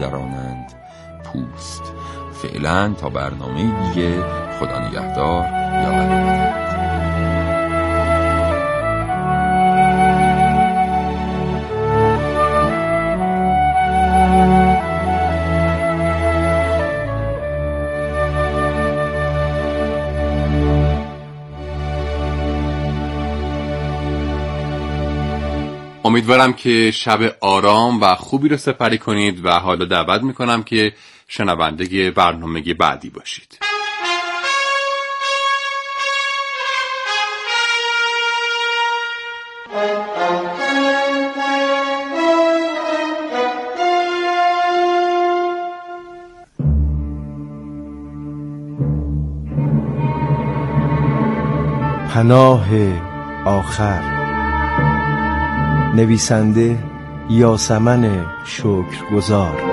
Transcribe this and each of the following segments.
درانند پوست. فعلا تا برنامه دیگه، خدا نگهدار. یا علی. امیدوارم که شب آرام و خوبی رو سپری کنید و حالا دعوت میکنم که شنونده برنامه بعدی باشید. پناه آخر، نویسنده یاسمن شکرگزار،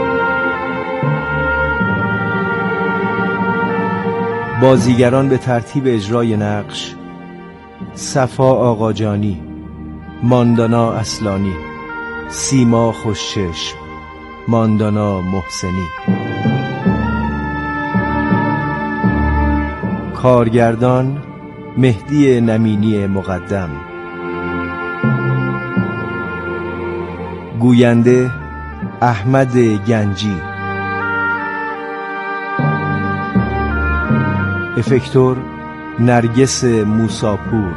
بازیگران به ترتیب اجرای نقش: صفا آقاجانی، ماندانا اصلانی، سیما خوشچشم، ماندانا محسنی. کارگردان مهدی نمینی مقدم، گوینده احمد گنجی، افکتور نرگس موساپور،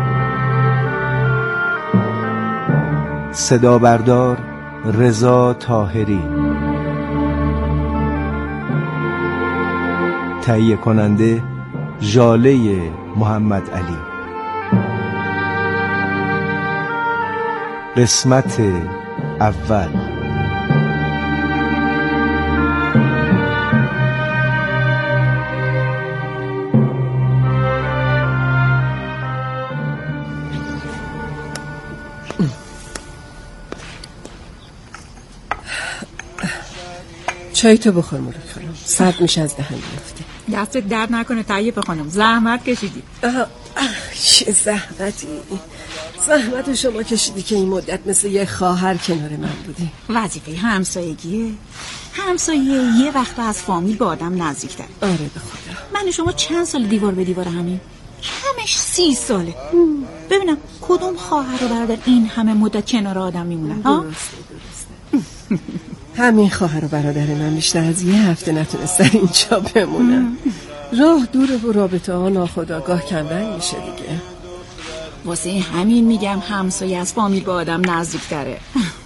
صدا بردار رضا طاهری، تهیه کننده ژاله محمد علی. قسمت اول. چای تو بخور مولک خانم، سرد میشه از دهن میفته. دستت درد نکنه طیبه خانم، زحمت کشیدی. چه زحمتی؟ زحمت شما کشیدی که این مدت مثل یه خواهر کنار من بودی. وظیفه همسایگیه. همسایه یه وقت از فامیل با آدم نزدیک‌تر. آره به خدا. من و شما چند سال دیوار به دیوار همین؟ کمش 30 ساله. ببینم کدوم خواهر و برادر این همه مدت کنار آدم میمونن؟ درسته. همین خواهر و برادر من بیشتر از یه هفته نتونستن اینجا بمونن. راه دوره و رابطه ها ناخودآگاه کمرنگ میشه دیگه. واسه همین میگم همسایه از فامیل با آدم نزدیک‌تره.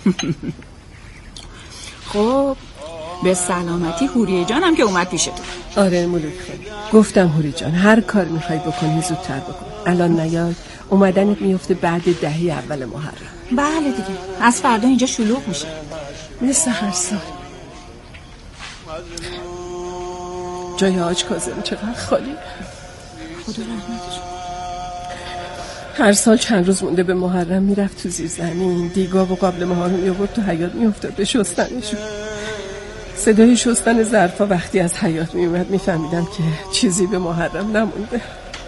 خب به سلامتی حوریه جانم که اومد پیش تو. آره مولک خانم، گفتم حوری جان هر کار میخوای بکنی زودتر بکن. الان نیای اومدنت میفته بعد دهه اول محرم. بله دیگه، از فردا اینجا شلوغ میشه مثل هر سال. جای حاج کاظم چقدر خالی. خدا رحمتش. هر سال چند روز مونده به محرم میرفت تو زیر زمین، دیگا و قابل ماها رو میآورد تو حیاط میافتاد به شستنشون. صدای شستن ظرفا وقتی از حیاط میومد میفهمیدم که چیزی به محرم نمونده.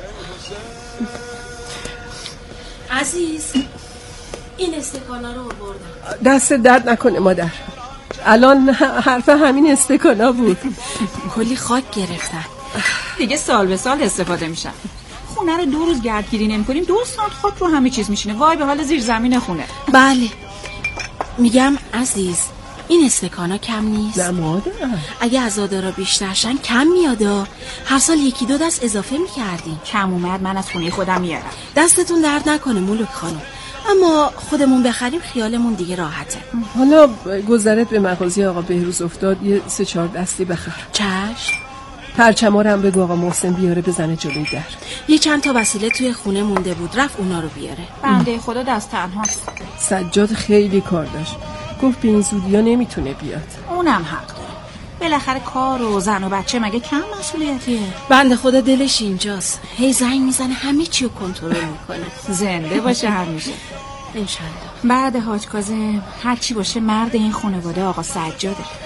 عزیز این استکانا رو آوردم. دست درد نکنه مادر، الان حرف همین استکانا بود. کلی خاک گرفتن دیگه، سال به سال استفاده میشن. خونه رو 2 روز گردگیری نمی‌کنیم 2 سانت خاک رو همه چیز میشینه. وای به حال زیر زمین خونه. بله میگم عزیز این استکانا کم نیست. نه مادر، اگه عزادارا بیشتر شن کم میادا. هر سال 1-2 دست اضافه میکردیم. کم اومد من از خونه خودم میارم. دستتون درد نکنه مولک خانم، اما خودمون بخریم خیالمون دیگه راحته. حالا گذرت به مغازه آقا بهروز افتاد، یه 3-4 دستی بخر. چشم. پرچما رو هم بگو آقا محسن بیاره بزنه جلوی در. یه چند تا وسیله توی خونه مونده بود، رفت اونا رو بیاره. بنده خدا دست تنهاست. سجاد خیلی کار داشت، گفت به این زودیا نمیتونه بیاد. اونم حق داره، بالاخره کار و زن و بچه مگه کم مسئولیتیه؟ بنده خدا دلش اینجاست، هی زنگ میزنه همه چی رو کنترل میکنه. زنده باشه همیشه انشالله. بعد حاج کاظم هر چی باشه مرد این خانواده آقا سجاده.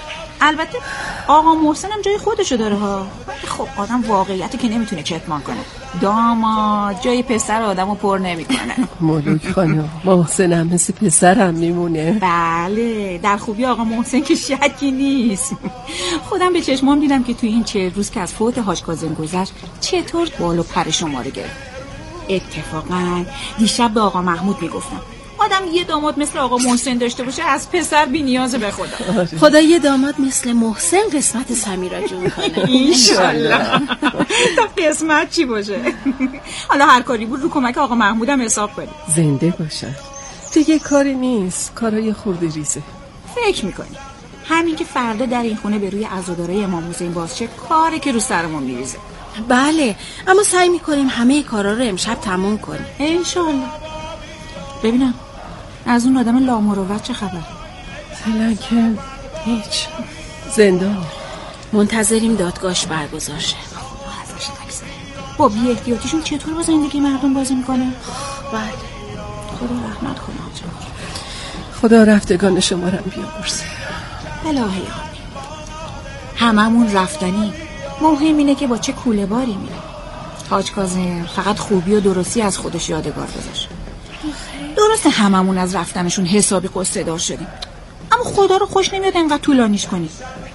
البته آقا محسن هم جای خودشو داره ها. خب آدم واقعیتی که نمیتونه کتمان کنه. داماد جای پسر آدمو پر نمیکنه. ملوک خانم، محسن هم مثل پسرم میمونه. بله، در خوبی آقا محسن که شکی نیست. خودم به چشمام دیدم که توی این 40 روز که از فوت حاج کاظم گذشت چطور بال و پر شماره گرفت. اتفاقا دیشب به آقا محمود میگفتم آدم یه داماد مثل آقا محسن داشته باشه از پسر بی نیازه به خدا. خدا یه داماد مثل محسن قسمت سمیرا جون کنه. انشالله. تا قسمت چی باشه. حالا هر کاری بود رو کمک آقا محمودم حساب کنی. زنده باشن. دیگه کاری نیست، کارای خورده ریزه. فکر میکنی همین که فردا در این خونه به روی عزادارای امام حسین باز چه کاری که رو سرمون میریزه. بله، اما سعی میکنیم همه کارا رو امشب تموم کنیم انشالله. ببینم از اون آدم لامروت چه خبر؟ فعلا که هیچ. زندان. منتظریم دادگاهش برگزار شه. با بی احتیاطیشون چطور با زندگی مردم بازی میکنه؟ بله. خدا رحمت کنه آجا. خدا رفتگان شما رو بیامرزه. الهی آمین. هممون رفتنی، مهم اینه که با چه کوله باری میره. حاج کاظم فقط خوبی و درستی از خودش یادگار گذاشت. درسته هممون از رفتنشون حسابی قصه دار شدیم، اما خدا رو خوش نمیاد انقدر طولانیش کنی.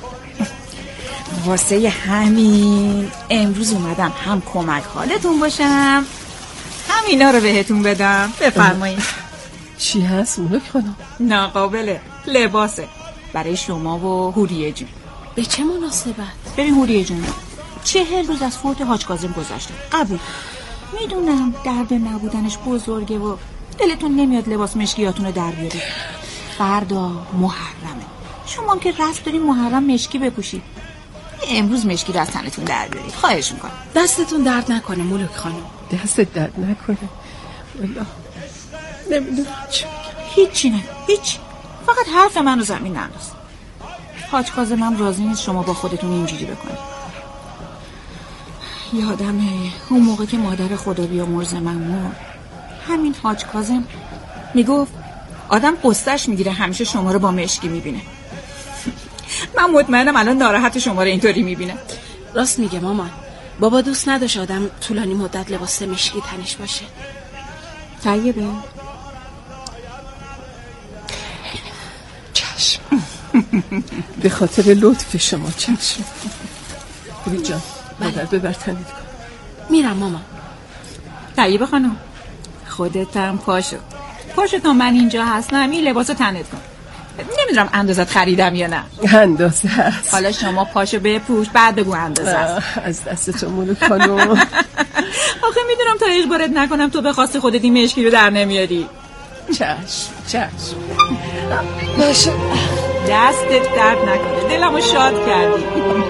واسه همین امروز اومدم هم کمک حالتون باشم هم اینا رو بهتون بدم. بفرمایید. چی هست ملوک خانم؟ ناقابله، لباسه برای شما و هوریه جون. به چه مناسبت؟ ببین هوریه جون، 40 روز از فوت حاج کاظم گذشته. قبول میدونم درد نبودنش بزرگه و دلتون نمیاد لباس مشکیاتون رو در بیارید. فردا محرمه، شما هم که رسم دارین محرم مشکی بپوشید. امروز مشکی رو از تنتون در بیارید، خواهش میکنم. دستتون درد نکنه ملوک خانم. دستت درد نکنه. والله نمیدونم چی بگم. هیچی نه، هیچ. فقط حرف منو زمین ننداز. حاج کاظم هم راضی نیست شما با خودتون اینجوری بکنید. یادمه اون موقع که مادر خدا بیامرز من مرد، همین حاج کاظم میگفت آدم قصهش میگیره همیشه شما رو با مشکی میبینه. من مطمئنم الان ناراحت شما رو اینطوری میبینه. راست میگه مامان. بابا دوست نداشت آدم طولانی مدت لباس مشکی تنش باشه. طیبه؟ چشم. به خاطر لطف شما چشم. ببین جان مادر ببر تنت کن. میرم مامان. طیبه خانم خودتم پاشو تا من اینجا هستم این لباسو تنت کن. نمیدونم اندازت خریدم یا نه. اندازه هست. حالا شما پاشو بپوش بعد بگو اندازه هست. از دستتون ملوک خانم. آخه میدونم تا اجبارت نکنم تو به خواست خودت این مشکی رو در نمیاری. چشم باشه. دستت درد نکنه، دلمو شاد کردی.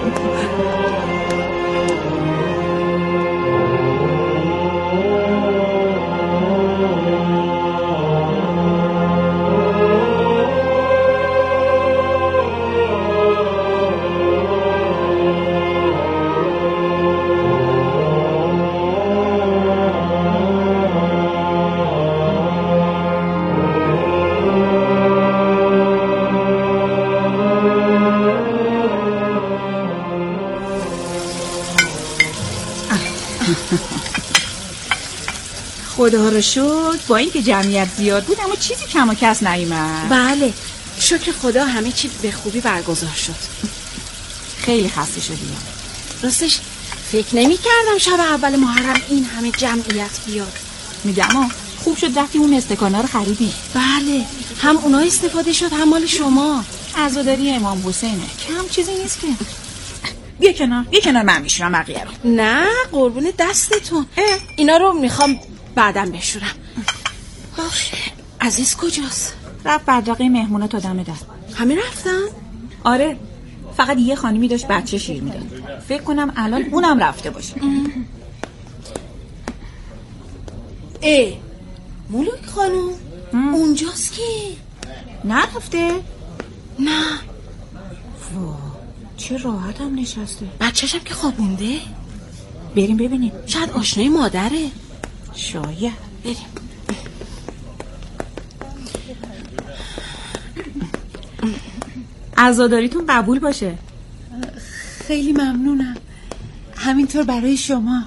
خدا رو شکر با اینکه جمعیت زیاد بود اما چیزی کم و کس نیومد. بله شکر خدا همه چی به خوبی برگزار شد. خیلی خسته شدی. راستش فکر نمی کردم شب اول محرم این همه جمعیت بیاد. میگم خوب شد رفتی اون استکانا رو خریدی. بله هم اونا استفاده شد هم مال شما. عزاداری امام حسینه، کم چیزی نیست که. بیا کنار من میشورم بقیه رو. نه قربون دستتون. اینا رو میخوام بعدم بشورم. عزیز کجاست؟ رفت بدرقه مهمونا تا دم در. همه رفتن؟ آره فقط یه خانمی داشت بچه شیر میداد. فکر کنم الان اونم رفته باشه. ملوک خانم اونجاست که نرفته؟ نه. وا چه راحت هم نشسته. بچه‌شم که خوابونده. بریم ببینیم. شاید آشنای مادره. شاید. بریم. عزاداریتون قبول باشه. خیلی ممنونم. همینطور برای شما.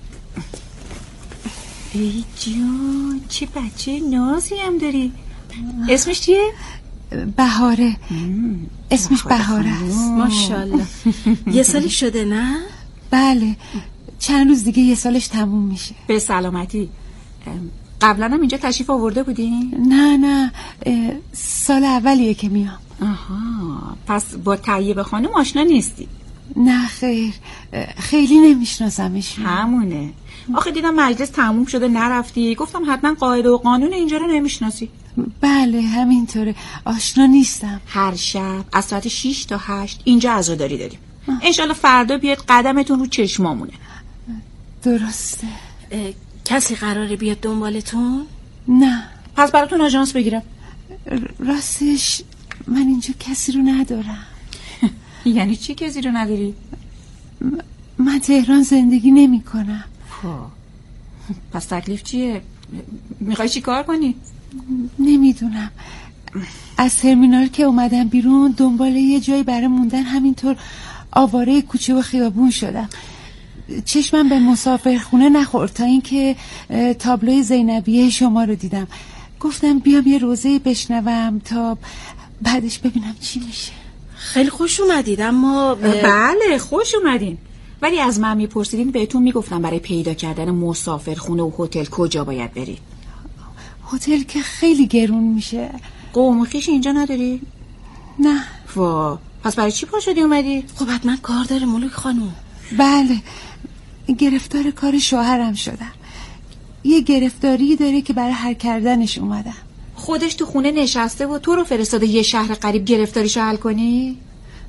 ای جون، چه بچه نازی هم داری. اسمش چیه؟ بهاره. اسمش بهاره است. ماشاءالله. یه سالی شده نه؟ بله، چند روز دیگه 1 سالش تموم میشه. به سلامتی. قبلا هم اینجا تشریف آورده بودین؟ نه، سال اولیه که میام. آها، پس با طیبه خانم آشنا نیستی؟ نه خیر، خیلی نمیشناسمش. همونه. آخه دیدم مجلس تموم شده نرفتی، گفتم حتما قاعده و قانون اینجا رو نمیشناسی. بله همینطوره، آشنا نیستم. هر شب از ساعت 6 تا 8 اینجا عزاداری داریم. انشالله فردا بیاد قدمتون رو چشمامونه. درسته. کسی قراره بیاد دنبالتون؟ نه. پس براتون آژانس بگیرم. راستش من اینجا کسی رو ندارم. یعنی چی کسی رو نداری؟ من تهران زندگی نمی کنم. پس تکلیف چیه؟ میخوای چی کار کنی؟ نمیدونم. از ترمینال که اومدم بیرون دنبال یه جایی برای موندن همینطور آواره کوچه و خیابون شدم. چشمم به مسافرخونه نخورد تا اینکه تابلوی زینبیه شما رو دیدم. گفتم بیام یه روزه بشنوم تا بعدش ببینم چی میشه. خیلی خوش اومدید. اما بله خوش اومدین، ولی از من میپرسیدین بهتون میگفتم برای پیدا کردن مسافرخونه و هتل کجا باید برید. هتل که خیلی گرون میشه. قوم و خویش اینجا نداری؟ نه. وا، پس برای چی پا شدی اومدی؟ خب حتما کار داره ملوک خانم. بله، گرفتار کار شوهرم شدم. یه گرفتاری داره که برای حل کردنش اومدم. خودش تو خونه نشسته و تو رو فرستاده یه شهر قریب گرفتاریشو حل کنی؟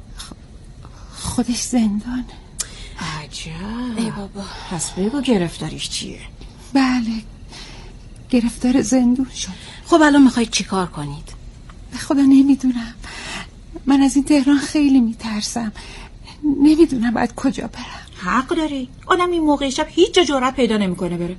خودش زندانه. عجب. ای بابا. پس بگو گرفتاریش چیه؟ بله، گرفتار زندون شد. خب الان میخواید چی کار کنید؟ به خدا نمیدونم. من از این تهران خیلی میترسم. نمیدونم باید کجا برم. حق داری. آدم این موقع شب هیچ جا جرأت پیدا نمیکنه بره.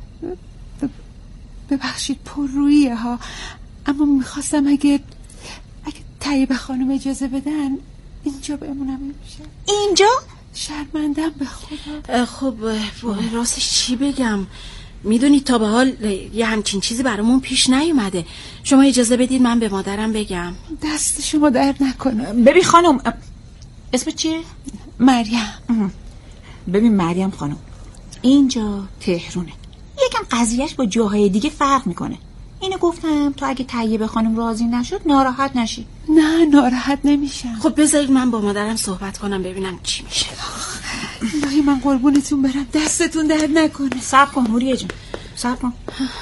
ببخشید پررویه ها، اما میخواستم اگه طیبه خانم اجازه بدن اینجا بمونم. میشه اینجا؟ شرمندم به خدا. خب راستش چی بگم، میدونید تا به حال یه همچین چیزی برامون پیش نیومده. شما اجازه بدید من به مادرم بگم. دست شما درد نکنه. ببین خانم، اسم چیه؟ مریم. ببین مریم خانم، اینجا تهرونه، یکم قضیهش با جاهای دیگه فرق میکنه. اینو گفتم تو اگه طیبه خانم راضی نشد ناراحت نشی. نه ناراحت نمیشم. خب بذارید من با مادرم صحبت کنم ببینم چی میشه. الهی من قربونتون برم، دستتون درد نکنه. صبر کن موریه جان، صبر کن.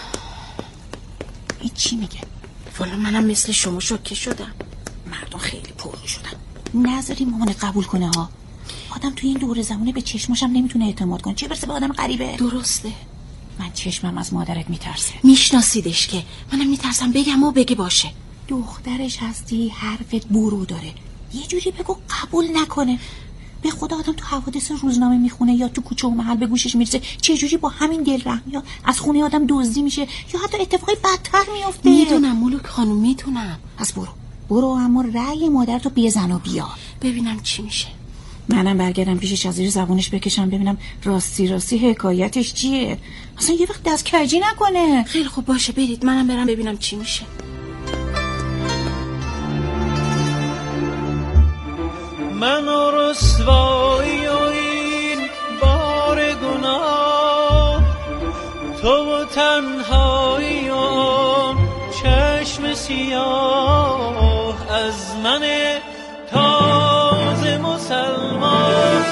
این چی میگه؟ والا منم مثل شما شوکه شدم. مردم خیلی پررو شدن. نذاری مامانت قبول کنه ها. آدم توی این دور زمونه به چشماشم نمیتونه اعتماد کنه، چه برسه به آدم غریبه. درسته، من چشمم از مادرت میترسه. میشناسیدش که منم میترسم بگم و بگه باشه. دخترش هستی، حرفت برو داره. یه جوری بگو قبول نکنه. به خدا آدم تو حوادث روزنامه میخونه یا تو کوچه و محل به گوشش میرسه چه جوری با همین دلرحمی یا از خونه آدم دزدی میشه یا حتی اتفاقی بدتر میفته. میدونم ملوک خانم، میدونم. پس برو اما رأی مادرتو بزن و بیا ببینم چی میشه. منم برگردم پیشش از زیر زبونش بکشم ببینم راستی حکایتش چیه. اصلا یه وقت دست کجی نکنه. خیلی خوب باشه، برید منم برم ببینم چی میشه. من و رسوایی و این بار گناه، تو و تنهایی و چشم سیاه از من تازه مسلمان.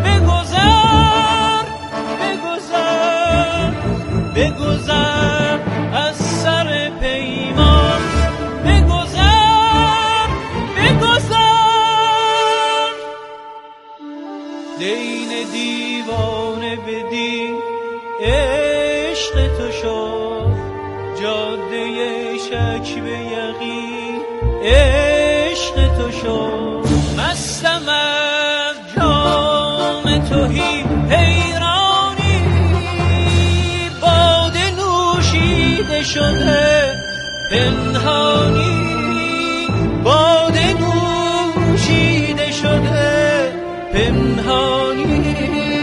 بگذر از سر پیمان. بگذر دین دیوانه بدین عشق تو شد، جاده شک به یقین عشق تو شد. مستم از جام توهی حیرانی، باده نوشیده شده پنهانی، باده نوشیده پنهانی.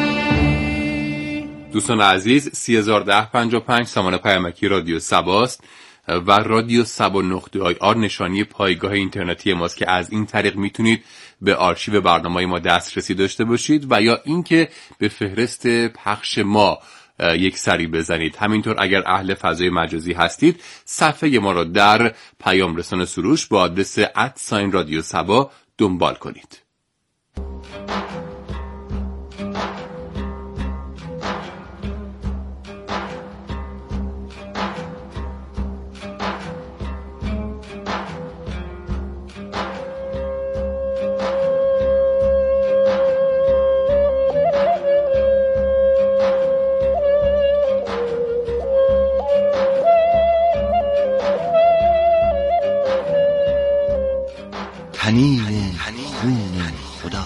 دوستان عزیز 301055 سامان پیامکی رادیو سباست و رادیو سبا.ir نشانی پایگاه اینترنتی ماست که از این طریق میتونید به آرشیو برنامه‌های ما دسترسی داشته باشید و یا اینکه به فهرست پخش ما یک سری بزنید. همینطور اگر اهل فضای مجازی هستید صفحه ما را در پیام رسان سروش با آدرس @رادیو سبا دنبال کنید. تنین خون خدا.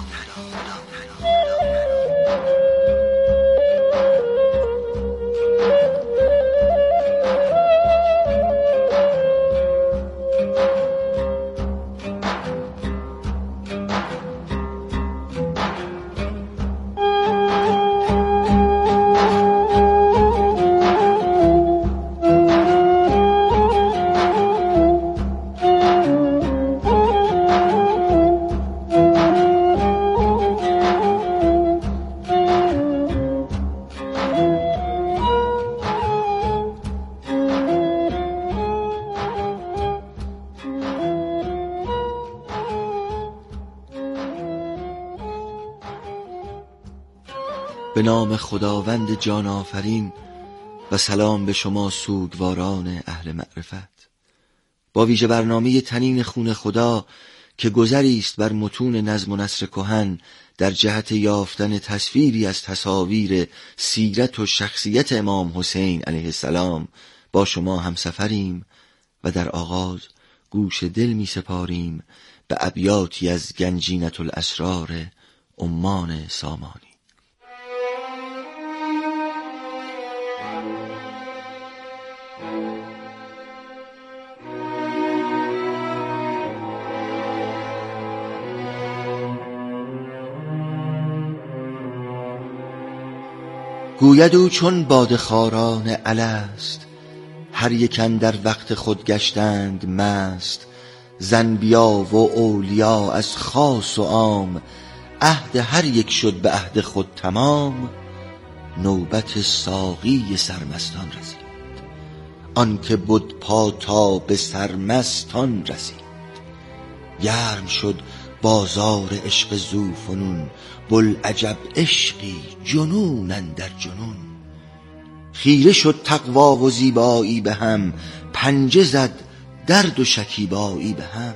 به نام خداوند جان آفرین و سلام به شما سوگواران اهل معرفت. با ویژه برنامه تنین خون خدا که گذری است بر متون نظم و نثر کهن در جهت یافتن تصویری از تصاویر سیرت و شخصیت امام حسین علیه السلام با شما همسفریم و در آغاز گوش دل می سپاریم به ابیاتی از گنجینة الاسرار عمان سامانی. گوید او چون بادخواران الست، هر یک اندر وقت خود گشتند مست. زنبیا و اولیا از خاص و عام، عهد هر یک شد به عهد خود تمام. نوبت ساقی سرمستان رسید، آن که بود پا تا به سرمستان رسید. گرم شد بازار عشق ذوفنون، بوالعجب عشقی جنون اندر جنون. خیره شد تقوا و زیبایی به هم، پنجه زد درد و شکیبایی به هم.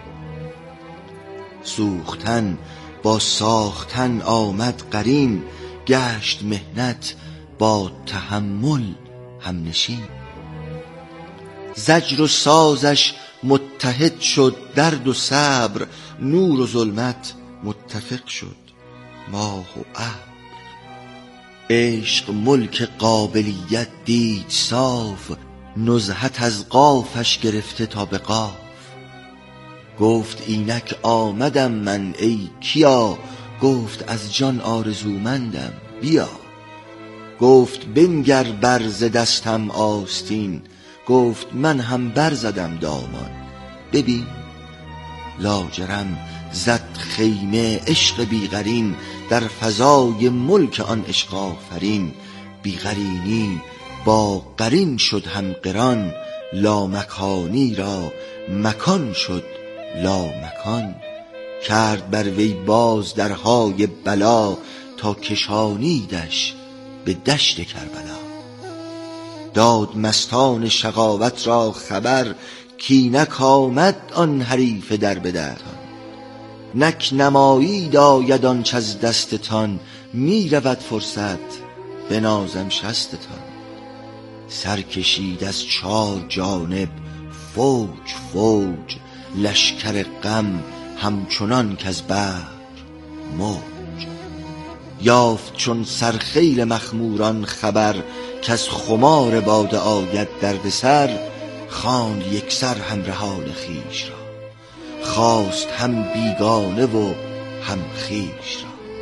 سوختن با ساختن آمد قرین، گشت مهنت با تحمل همنشین. زجر و سازش متحد شد درد و صبر، نور و ظلمت متفق شد ماه و ابر. عشق ملک قابلیت دید صاف، نزهت از قافش گرفته تا به قاف. گفت اینک آمدم من ای کیا، گفت از جان آرزومندم بیا. گفت بنگر بر ز دستم آستین، گفت من هم برزدم دامان ببین. لاجرم زد خیمه عشق بیقرین، در فضای ملک آن عشق آفرین. بیقرینی با قرین شد هم قران، لامکانی را مکان شد لامکان. کرد بر وی باز درهای بلا، تا کشانیدش به دشت کربلا. داد مستان شقاوت را خبر، کینک آمد آن حریف در به در. نک نمایی داید آنچ از دستتان، می رود فرصت بنازم شستتان. سر کشید از چار جانب فوج فوج، لشکر غم همچنان که از بحر موج. یافت چون سرخیل مخموران خبر، که از خمار باده آید درد سر. خواند یک سر همرهان خویش را، خواست هم بیگانه و هم خویش را.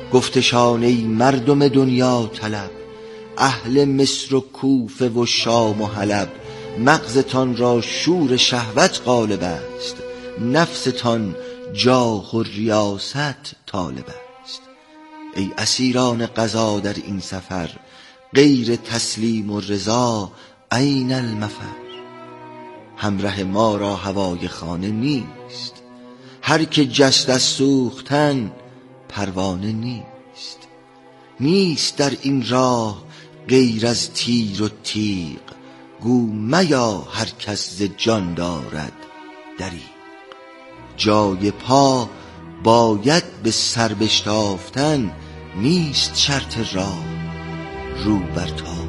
گفتشان ای مردم دنیا طلب، اهل مصر و کوفه و شام و حلب. مغزتان را شور شهوت غالب است، نفستان جاه و ریاست طالب است. ای اسیران قضا در این سفر، غیر تسلیم و رضا این المفر. همره ما را هوای خانه نیست، هر که جست از سوختن پروانه نیست. نیست در این راه غیر از تیر و تیغ، گو میا هر کس ز جان دارد دریغ. جای پا باید به سر بشتافتن، نیست شرط راه رو برتافتن.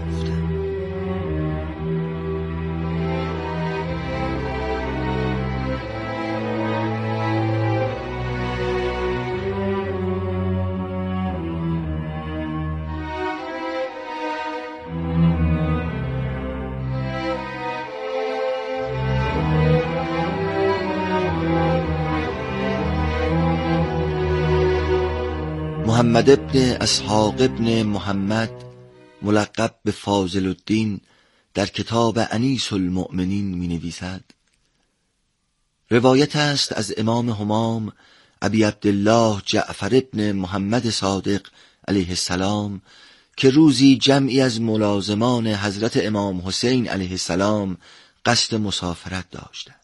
محمد ابن اسحاق ابن محمد ملقب به فاضل الدین در کتاب انیس المؤمنین می نویسد: روایت است از امام همام ابی عبدالله جعفر ابن محمد صادق علیه السلام که روزی جمعی از ملازمان حضرت امام حسین علیه السلام قصد مسافرت داشتند.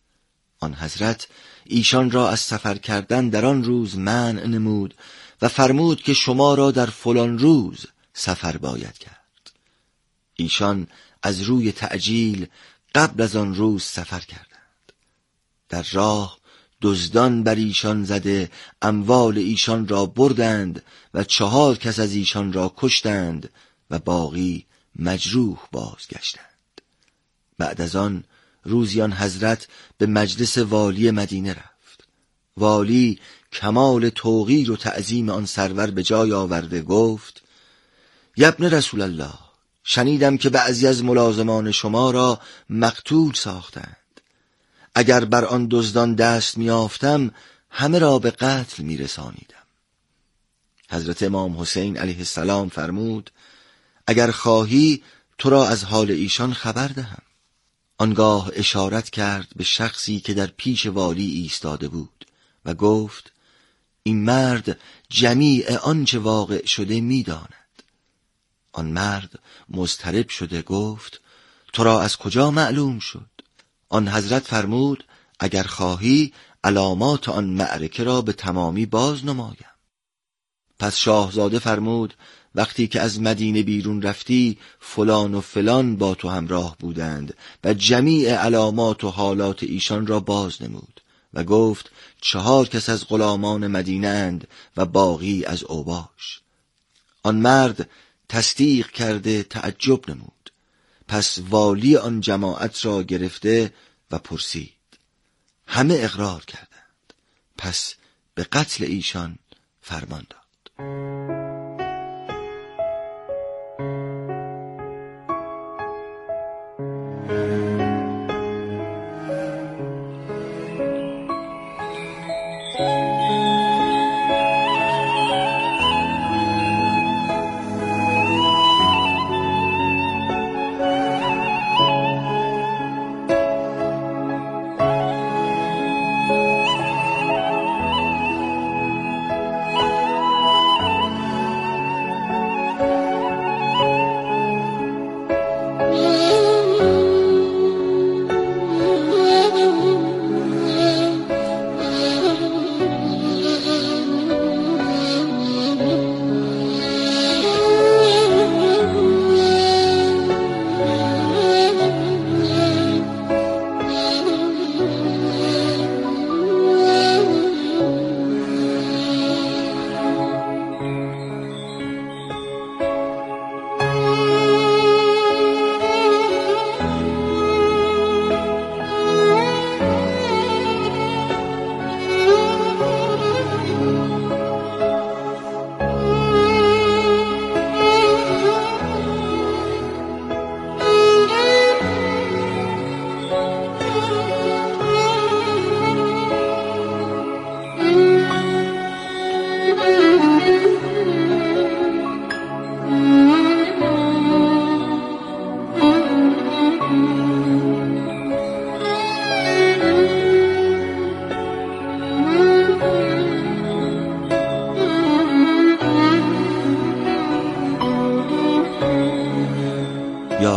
آن حضرت ایشان را از سفر کردن در آن روز منع نمود و فرمود که شما را در فلان روز سفر باید کرد. ایشان از روی تعجیل قبل از آن روز سفر کردند. در راه دزدان بر ایشان زده اموال ایشان را بردند و 4 کس از ایشان را کشتند و باقی مجروح بازگشتند. بعد از آن روزی آن حضرت به مجلس والی مدینه رفت. والی کمال توقیر و تعظیم آن سرور به جای آورده گفت: ابن رسول الله، شنیدم که بعضی از ملازمان شما را مقتول ساختند. اگر بر آن دزدان دست میافتم همه را به قتل میرسانیدم. حضرت امام حسین علیه السلام فرمود: اگر خواهی تو را از حال ایشان خبر دهم. آنگاه اشارت کرد به شخصی که در پیش والی ایستاده بود و گفت: این مرد جمیع آنچه واقع شده می‌داند. آن مرد مضطرب شده گفت: تو را از کجا معلوم شد؟ آن حضرت فرمود: اگر خواهی علامات آن معرکه را به تمامی باز نمایم. پس شاهزاده فرمود: وقتی که از مدینه بیرون رفتی فلان و فلان با تو همراه بودند و جمیع علامات و حالات ایشان را باز نمود و گفت 4 کس از غلامان مدینه اند و باقی از اوباش. آن مرد تصدیق کرده تعجب نمود. پس والی آن جماعت را گرفته و پرسید. همه اقرار کردند. پس به قتل ایشان فرمان داد.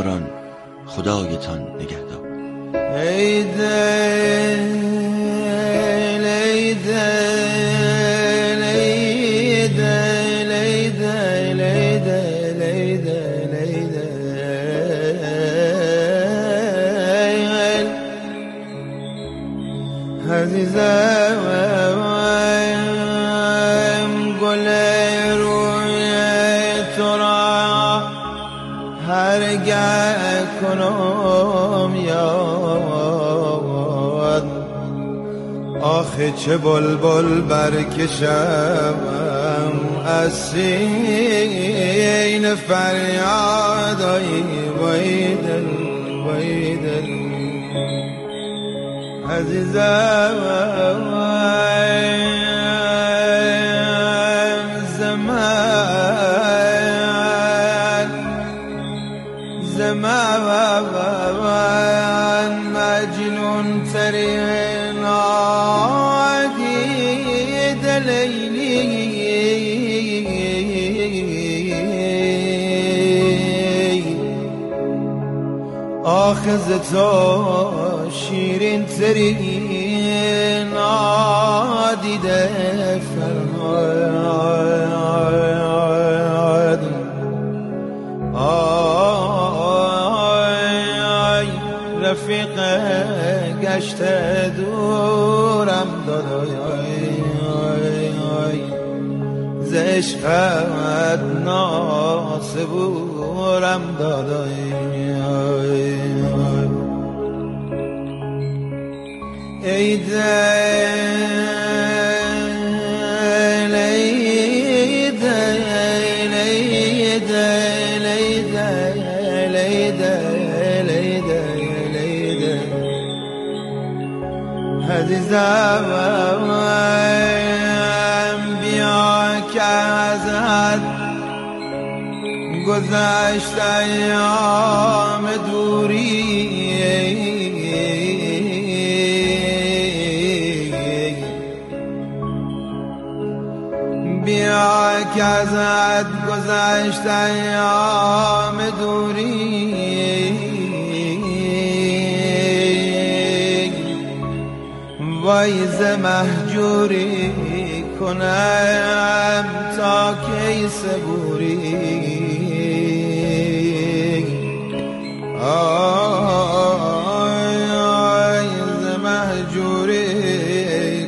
یاران خدایتان نگهدار. ای دل ای دل ای دل ای دل ای دل ای دل ای دل عزیزم گل روی تو را هرگه کنم یاد، آخه چه بلبل برکشم از سین فریاد. وای دل وای دل عزیزم زمان مجنون ترین عادید لیلی، آخز تو شیرین ترین عادید فرهاد. رفیق گشت دورم دادای، ز عشقت ناسبورم دادای. ای دل ای دل ای دل ای دل ای دل ای دل عزیزم بیا که ازت گذشت ایام دوری، بیا که ازت گذشت ایام دوری. وای ز مهجوری کنم تا کی صبوری، آی ز مهجوری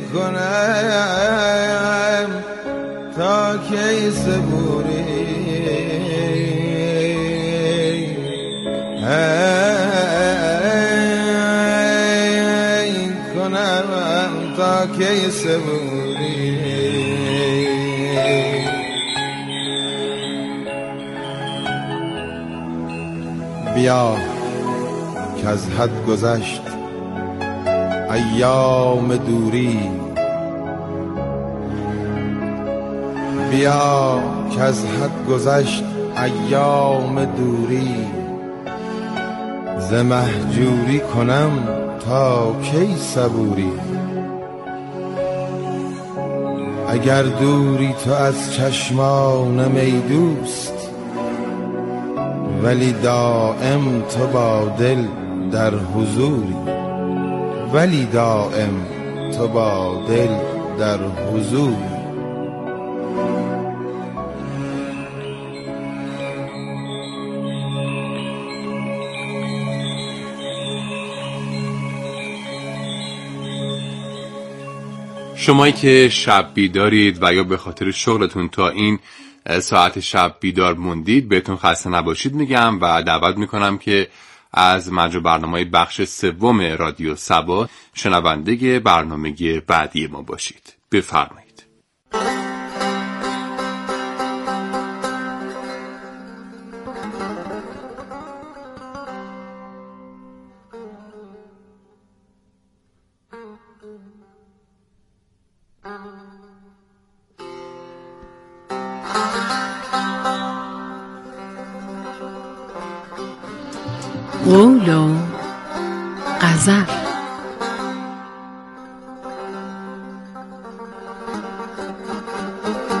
کنم تا کی صبوری. تا کی صبوری. بیا که از حد گذشت ایام دوری، بیا که از حد گذشت ایام دوری، ز مهجوری کنم تا کی صبوری. اگر دوری تو از چشمانم ای دوست، ولی دائم تو با دل در حضوری، ولی دائم تو با دل در حضوری. شمایی که شب بیدارید و یا به خاطر شغلتون تا این ساعت شب بیدار موندید، بهتون خسته نباشید میگم و دعوت میکنم که از مجموع برنامه‌های بخش سوم رادیو صبا شنونده برنامه بعدی ما باشید. بفرمایید. قول و قذر.